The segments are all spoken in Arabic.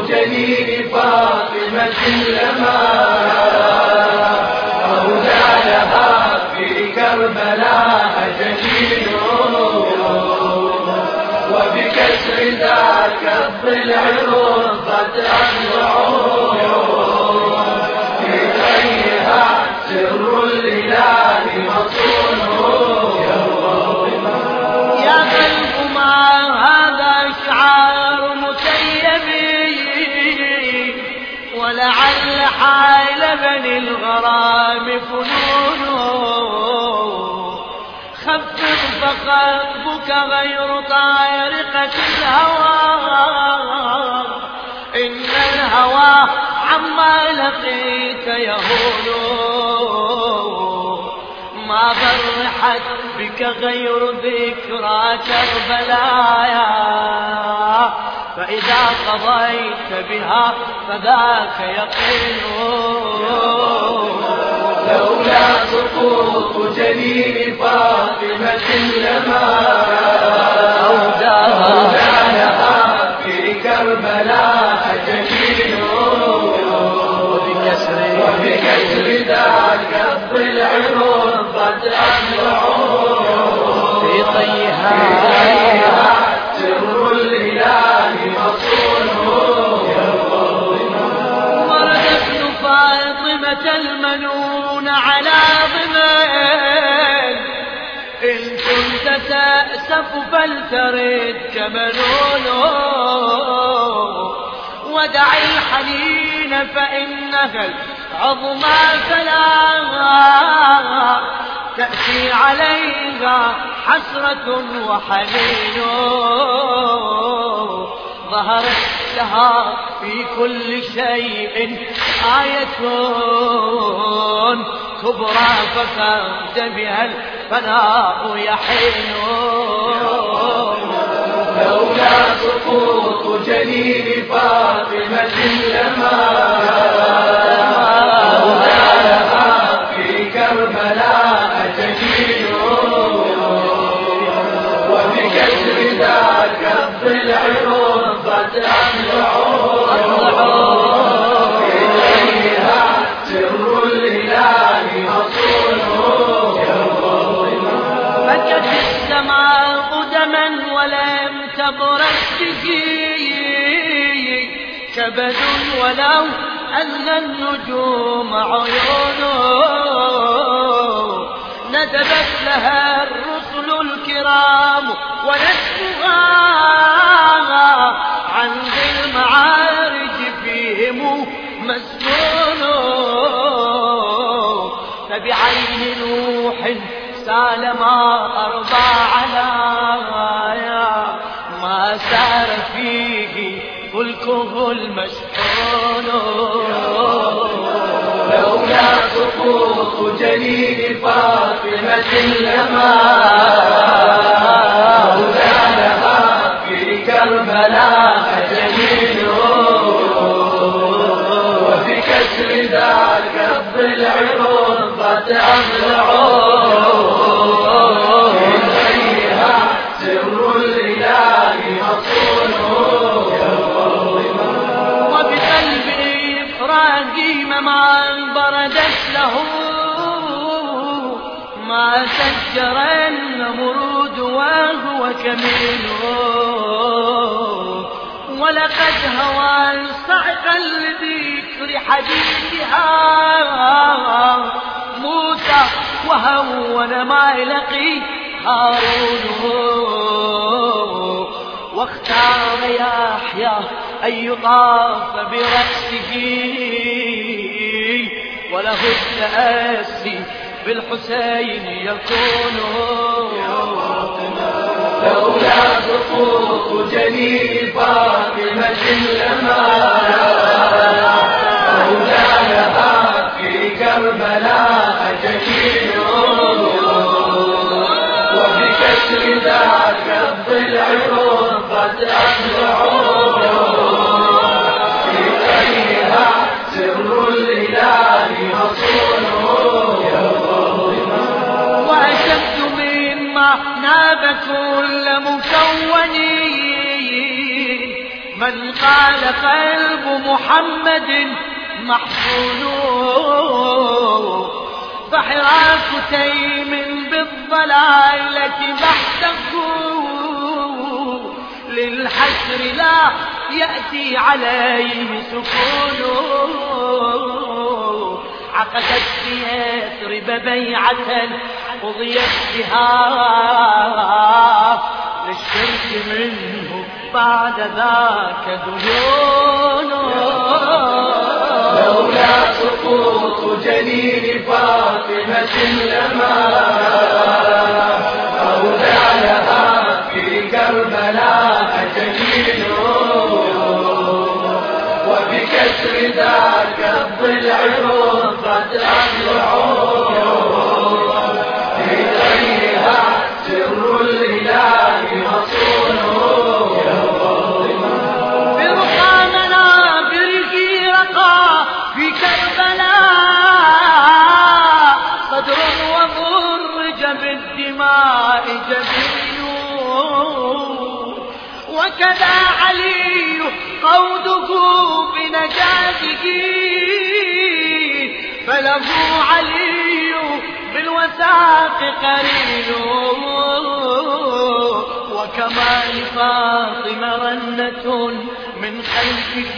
جنين فاطمة لما أودى لها في كربلاء جنين، وبكسر ذاك الضلع رضت أضلعه، في غيها سر الإله مصونه. يا قلب ما هذا شعار متيم، ولعل حال بني الغرام فنونه، خفف فقلبك غير طارقة الهوى، إن الهوى عما لقيت يهون، ما فرحت بك غير ذكرى كربلاء، فإذا قضيت بها فذاك يقين. لولا سقوط جنين فاطمة لما أودى لها في كربلاء جنين، وبكسر ذاك الضلع رضت أضلعه، في طيها سر الإله مصونه. ورد ابن فاطمة المنون على ضمن، إن كنت تأسف فلترد كمنون، ودع الحنين فإنها العظمى فلا تأتي عليها حسرة وحنين، ظهرت لها في كل شيء آية كبرى فكاد بها الفناء يحين. لولا سقوط جنين فاطمة لما أودى لها في كربلاء جنين، وبكسر ذاك الضلع رضت أضلعه، إليها سر الإله مصونه. بكت السماء دما ولم تبرد به كبد، ولو أن النجوم عيونه، ندبت لها الرسل الكرام ونسمها عن ذي المعارج فيهم مسكون، فبعين نوح سال ما أرضى على ما سار فيه فلكه المشحون. لولا سقوط جنين فاطمة لما أودى لها في كربلاء جنين، وبكسر ذاك الضلع رضت أضلعه، إليها سر الإله مصونه. وبقلب إبراهيم ما بردت له ما سجر النمرود وهو كمين، ولقد هوى صعقا لذكر حديثها موسى، وهون ما يلقي هارون، واختار يحيى أن يطاف برأسه، وله التأسي بالحسين يكون. لولا سقوط جنين فاطمة لما أودى لها في كربلاء جنين، وبكسر ذاك الضلع رضت أضلعه، إليها سر الإله مصونه. وأشد مما ناب كل مكون من قال قلب محمد محصون فحراك تيم بالضلالة بحثه للحشر لا يأتي عليه سكون عقدت بيثرب بيعة قضيت بها للشرك منه بعد ذاك ديون لولا سقوط جليل فاطمة لما أولى لها في كربلاء جليل وبكسر ذاك الضلع رفت أضلعون في غيرها سر الإله مصونه برقى منابره رقى في كربلاء صدر وضرج بالدماء جبين وكذا علي قوده بنجاته فله علي بالوثاق قرين وكما لفاطمة رنة من خلفه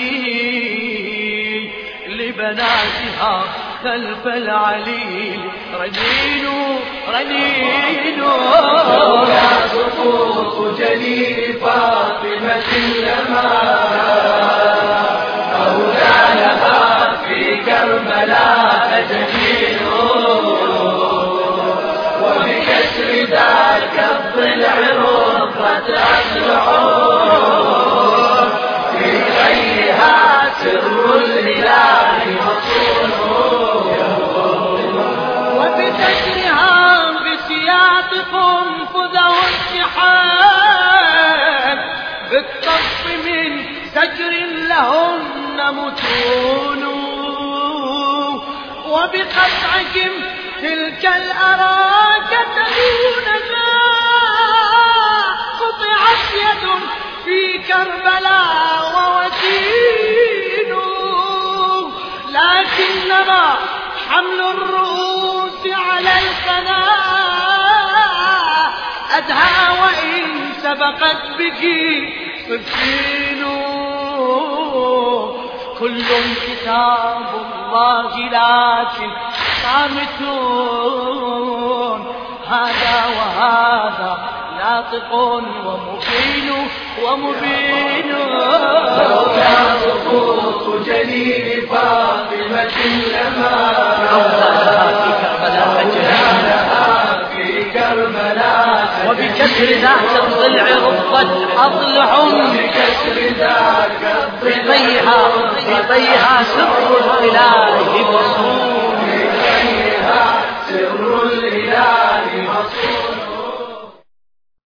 لبناتها خلف العليل رنين رنين لولا سقوط جليل فاطمة لما أولى لها في كربلاء جليل وبكسر ذاك الضلع رفت أضلعون في غيرها سر الإله مصونه وبذكرها بسياق قنفذه السحاب بالطف من سجر لهن متون وبقطعهم تلك الأراك دونها قطعت يد في كربلاء ووتين لكنما حمل الرؤوس على القناة أدهى وإن سبقت به صفين كل كتاب الله لكن صامتون هذا وهذا ناطق ومبين ومبين لولا سقوط جليل فاطمة لما في كربلاء وبكسر ذاك الضلع رفت أضلع بكسر ذاك الضلع في ضيها سر الإله